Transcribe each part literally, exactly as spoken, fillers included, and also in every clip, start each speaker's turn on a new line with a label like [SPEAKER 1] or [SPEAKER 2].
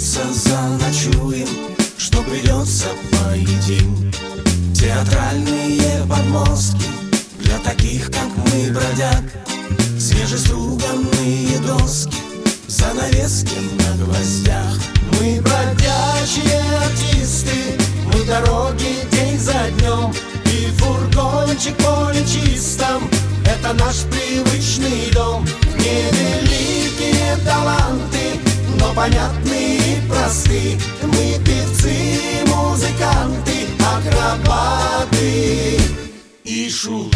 [SPEAKER 1] придется, заночуем, что придется, поедим. Театральные подмостки для таких, как мы, бродяг. Свежеструганные доски, занавески на гвоздях. Мы бродячие артисты, мы дороги день за днем. И фургончик поле чистом — это наш привычный дом. Невеликие таланты, но понятны и просты. Мы певцы, музыканты, акробаты и шуты.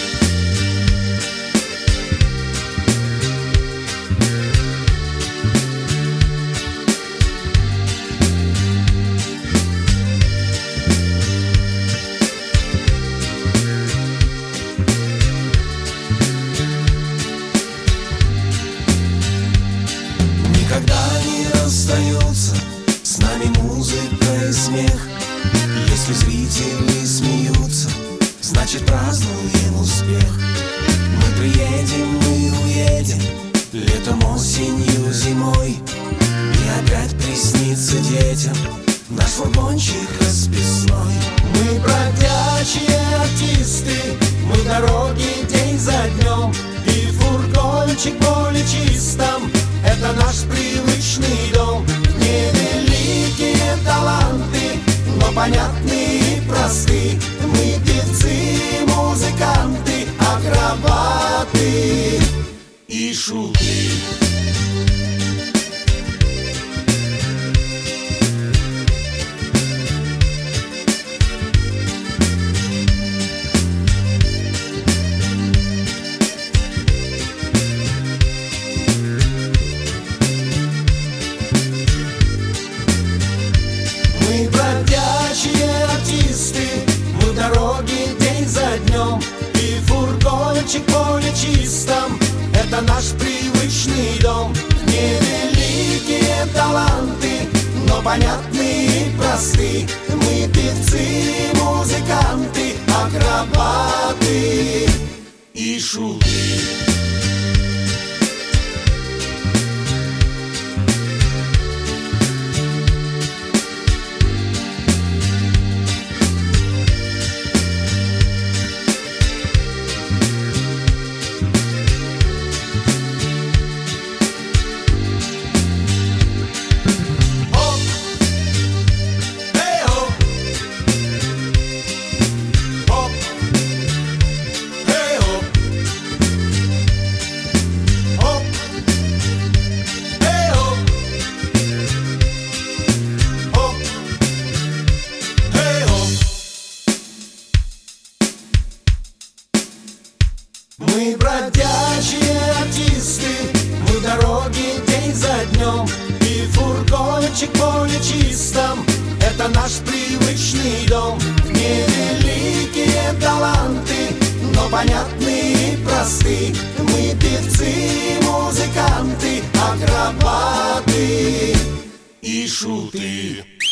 [SPEAKER 1] Никогда не расстаются с нами музыка и смех. Если зрители смеются, значит празднуем успех. Мы приедем, мы уедем, летом, осенью, зимой. И опять приснится детям наш фургончик расписной. Мы бродячие артисты, мы дороги день за днем. И фургончик поле чистом — это наш привычный дом. Невеликие таланты, но понятны и просты. Мы певцы, музыканты, акробаты и шуты. Мы бродячие артисты, мы дороги день за днем. И фургончик поле чистом — это наш привычный дом. Невеликие таланты, но понятны и просты. Мы певцы, музыканты, акробаты и шуты. Мы бродячие артисты, мы дороги день за днем. И фургончик поле чистом — это наш привычный дом. Невеликие таланты, но понятны и просты. Мы певцы, музыканты, акробаты и шуты.